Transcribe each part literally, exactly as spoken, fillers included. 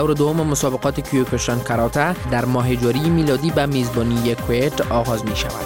دور دوم مسابقات کیوکوشان کاراته در ماه جاری میلادی به میزبانی کویت آغاز می شود.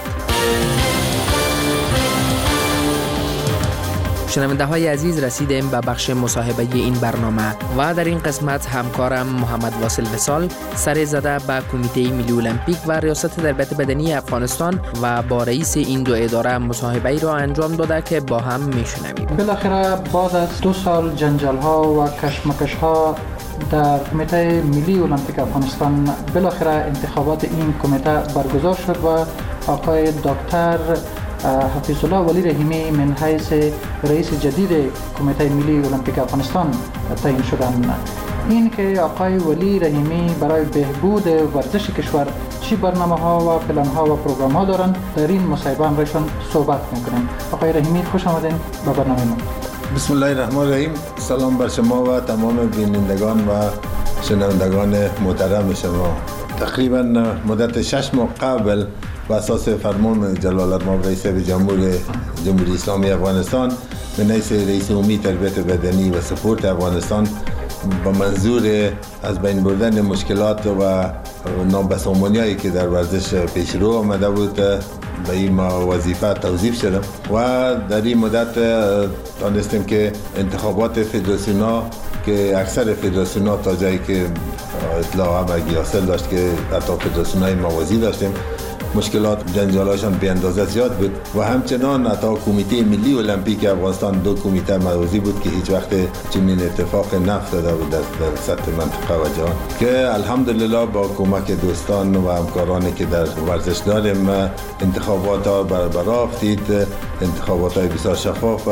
شنونده های عزیز، رسیدیم به بخش مصاحبه این برنامه و در این قسمت همکارم محمد واصل وصال سر زده به کمیته ملی المپیک و ریاست تربیت بدنی افغانستان و با رئیس این دو اداره مصاحبه را انجام داده که با هم میشنویم. بالاخره بعد از دو سال جنجال ها و کشمکش ها در کمیته ملی المپیک افغانستان بالاخره انتخابات این کمیته برگزار شد و آقای دکتر حفیظ الله ولی رحیمی من حیث رئیس جدید کمیته ملی المپیک افغانستان تعیین شدند. این که آقای ولی رحیمی برای بهبود ورزش کشور چی برنامه ها و پلان ها و پروگرام ها دارند در این مصاحبه همراهشان صحبت میکنیم. آقای رحیمی خوش آمدین به برنامه ما. بسم الله الرحمن الرحیم. سلام بر شما و تمام بینندگان و شنوندگان محترم شما. تقریبا مدت شش ماه قبل و اساس فرمان جلال المام رئیس جمهور جمهوری اسلامی افغانستان به حیث رئیس عمومی تربیت بدنی و سپورت افغانستان با منظور از بین بردن مشکلات و نابسامانی‌هایی که در ورزش پیش رو آمده بود به این وظیفه توظیف شدم و در این مدت دانستیم که انتخابات فدراسیون‌ها که اکثر فدراسیون‌ها تا جایی که اطلاع همگی حاصل داشت که حتی فدراسیون‌های موازی داشتیم مشکلات جنجالاشان به اندازه زیاد بود و همچنان حتی کمیته ملی المپیک افغانستان دو کمیته موازی بود که هیچ وقت چنین اتفاق نیفتاده بود در, در سطح منطقه و جهان که الحمدلله با کمک دوستان و همکارانی که در ورزش داریم انتخابات ها برابر افتید. انتخابات های بسیار شفاف و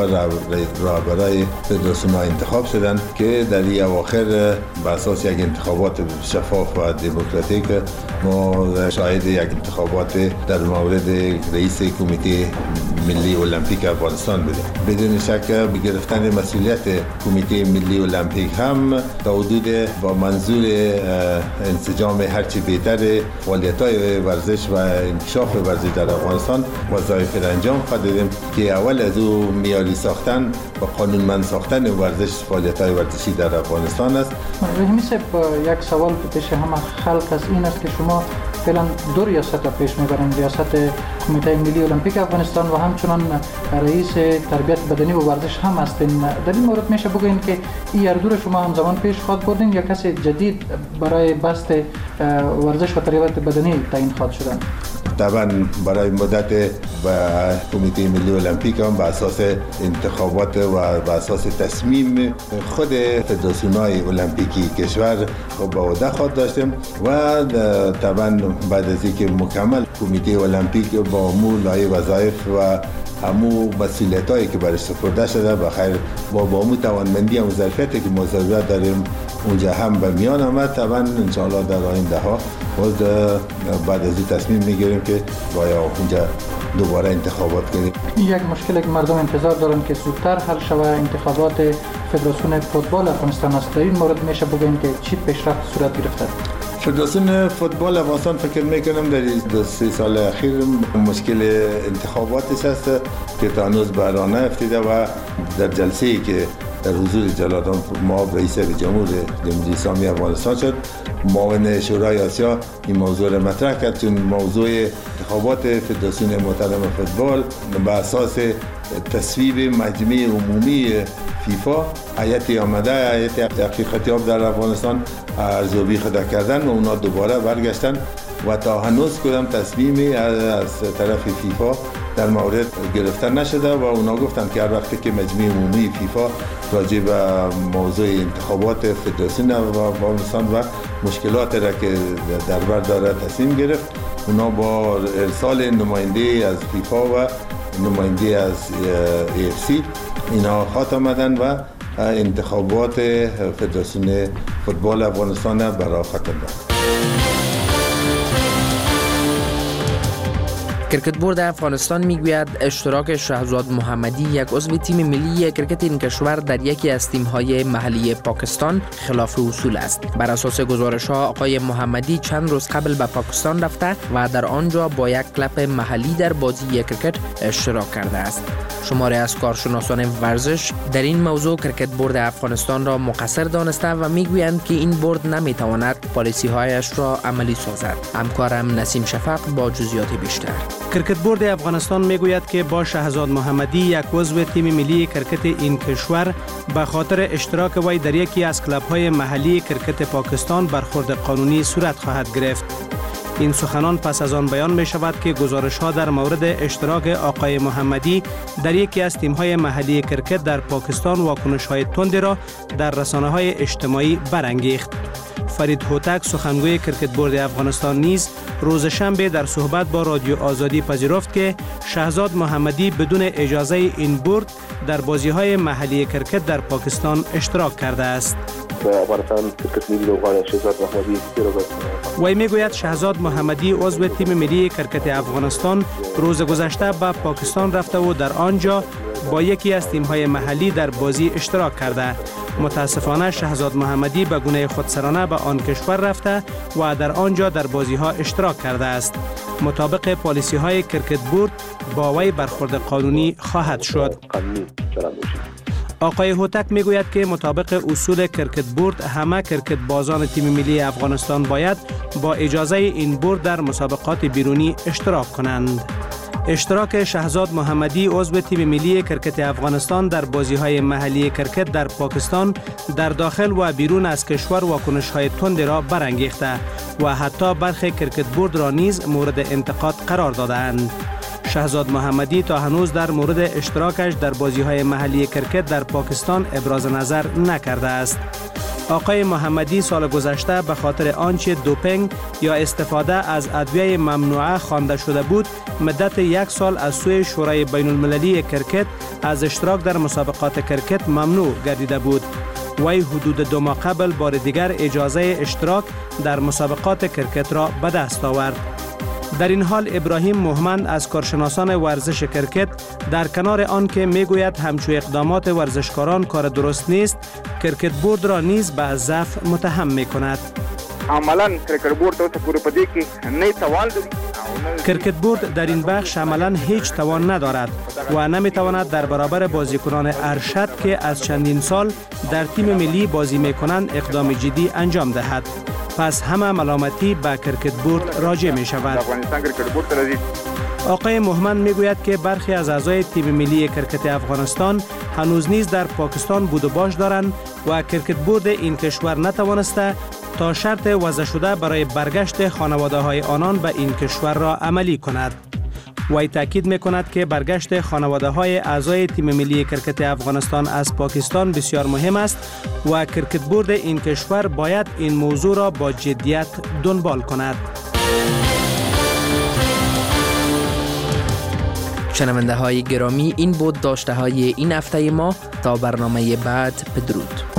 رهبرای فدراسیون ها انتخاب شدند که در این اواخر به اساس یک انتخابات شفاف و دموکراتیک ما شاهد یک انتخابات در مورد رئیس کمیته ملی المپیک افغانستان بودیم. بدون شک به گرفتن مسئولیت کمیته ملی المپیک هم تا حدود با منظور انسجام هرچی بهتر فعالیت‌های ورزش و انکشاف ورزش در افغانستان وظایف را انجام دادیم که اول از او معیاری ساختن و قانونمند ساختن ورزش فعالیت‌های ورزشی در افغانستان است. رحیمی صاحب، یک سوال پیش همه خلق از این است که شما فعلا دو ریاست را پیش میبرین، ریاست کمیته ملی المپیک افغانستان و همچنان رئیس تربیت بدنی و ورزش هم هستین. در این مورد میشه بگوین که این هر دو را شما همزمان پیش خواهد بردین یا کسی جدید برای بست ورزش و تربیت بدنی تعیین خواهد شدن؟ طبعا برای مدت و کمیته ملی المپیک هم به اساس انتخابات و به اساس تصمیم خود فدراسیون‌های المپیکی کشور با عهده خود داشتیم و طبعا بعد از اینکه مکمل کمیته المپیک با مو لایه وظایف و همو مسئولیتایی که برش سپرده شده بخیر با با مو توانمندی و ظرفیتی که ما ضرورت داریم اونجا هم به میان آمد. طبعا انشاءالله در آینده ها باز بعد از این تصمیم میگیریم که باید اونجا دوباره انتخابات کنیم. یک مشکلی که مردم انتظار دارن که زودتر حل شود انتخابات فدراسیون فوتبال افغانستان است. در این مورد میشه بگیم که چی پیشرفت صورت گرفته؟ فدراسیون فوتبال افغانستان فکر میکنم در دو سه سال اخیر مشکل انتخاباتش است که تا هنوز به راه نیفتاده و در جلسه‌ای که در حضور جلال المام رئیس جمهور جمهوری اسلامی افغانستان شد، معاون شورای آسیا این موضوع را مطرح کرد چون موضوع انتخابات فدراسیون محترم فوتبال بر اساس تصویب مجمع عمومی فیفا هیئت آمده هیئت تحقیقاتیاب در افغانستان ارزیابی خود کردن و اونا دوباره برگشتن و تا هنوز کدام تصمیمی از طرف فیفا در مورد گرفتن نشده و اونا گفتن که هر وقتی که مجمع عمومی فیفا راجع به موضوع انتخابات فدراسیون افغانستان و مشکلات را که در بر داره تصمیم گرفت، اونا با ارسال نماینده از فیفا و نماینده از ای اف سی اینا خط آمدن و انتخابات فدراسیون فوتبال افغانستان برای ختم داد. کرکت بورد افغانستان میگوید اشتراک شهزاد محمدی یک عضو تیم ملی کرکت این کشور در یکی از تیم‌های محلی پاکستان خلاف اصول است. بر اساس گزارش‌ها آقای محمدی چند روز قبل به پاکستان رفته و در آنجا با یک کلب محلی در بازی کرکت اشتراک کرده است. شماری از کارشناسان ورزش در این موضوع کرکت بورد افغانستان را مقصر دانسته و میگویند که این بورد نمیتواند پالیسی‌هایش را عملی سازد. همکارم نسیم شفق با جزئیات بیشتر. کرکت بورد افغانستان میگوید که با شهزاد محمدی یک عضو تیم ملی کرکت این کشور به خاطر اشتراک وی در یکی از کلب‌های محلی کرکت پاکستان برخورد قانونی صورت خواهد گرفت. این سخنان پس از آن بیان می شود که گزارش‌ها در مورد اشتراک آقای محمدی در یکی از تیم‌های محلی کرکت در پاکستان واکنش‌های تندی را در رسانه‌های اجتماعی برانگیخت. فرید هوتک سخنگوی کرکت بورد افغانستان نیز روز شنبه در صحبت با رادیو آزادی پذیرفت که شهزاد محمدی بدون اجازه این بورد در بازی‌های محلی کرکت در پاکستان اشتراک کرده است. وی میگوید شهزاد محمدی عضو تیم ملی کرکت افغانستان روز گذشته به پاکستان رفته و در آنجا با یکی از تیم‌های محلی در بازی اشتراک کرده. متاسفانه شهزاد محمدی به گونه خودسرانه به آن کشور رفته و در آنجا در بازی‌ها اشتراک کرده است. مطابق پالیسی‌های کرکت بورد با وی برخورد قانونی خواهد شد. آقای هوتک میگوید که مطابق اصول کرکت بورد همه کرکت بازان تیم ملی افغانستان باید با اجازه این بورد در مسابقات بیرونی اشتراک کنند. اشتراک شهزاد محمدی عضو تیم ملی کرکت افغانستان در بازی‌های محلی کرکت در پاکستان در داخل و بیرون از کشور واکنش‌های تندی را برانگیخته و حتی برخی کرکت بورد را نیز مورد انتقاد قرار دادند. شهزاد محمدی تا هنوز در مورد اشتراکش در بازی‌های محلی کرکت در پاکستان ابراز نظر نکرده است. آقای محمدی سال گذشته به خاطر آنچه دوپینگ یا استفاده از ادویه ممنوعه خوانده شده بود، مدت یک سال از سوی شورای بین المللی کرکت از اشتراک در مسابقات کرکت ممنوع گردیده بود. وی حدود دو ماه قبل بار دیگر اجازه اشتراک در مسابقات کرکت را به دست آورد. در این حال ابراهیم موهمند از کارشناسان ورزش کرکت در کنار آن که میگوید همچو اقدامات ورزشکاران کار درست نیست، کرکت بورد را نیز به ضعف متهم میکند. عملاً کرکت بورد اوس پوره پدې کې نه توان لري. کرکت بورد در این بخش عملاً هیچ توان ندارد و نمیتواند در برابر بازیکنان ارشد که از چندین سال در تیم ملی بازی میکنند اقدام جدی انجام دهد. پس همه ملامتی به کرکت بورد راجع می شود. آقای موهمند می گوید که برخی از اعضای تیم ملی کرکت افغانستان هنوز نیز در پاکستان بود و باش دارند و کرکت بورد این کشور نتوانسته تا شرط وضع شده برای برگشت خانواده های آنان به این کشور را عملی کند. وی تاکید میکند که برگشت خانواده های اعضای تیم ملی کرکت افغانستان از پاکستان بسیار مهم است و کرکت بورد این کشور باید این موضوع را با جدیت دنبال کند. شنونده های گرامی، این بود داشته های این هفته ما. تا برنامه بعد، بدرود.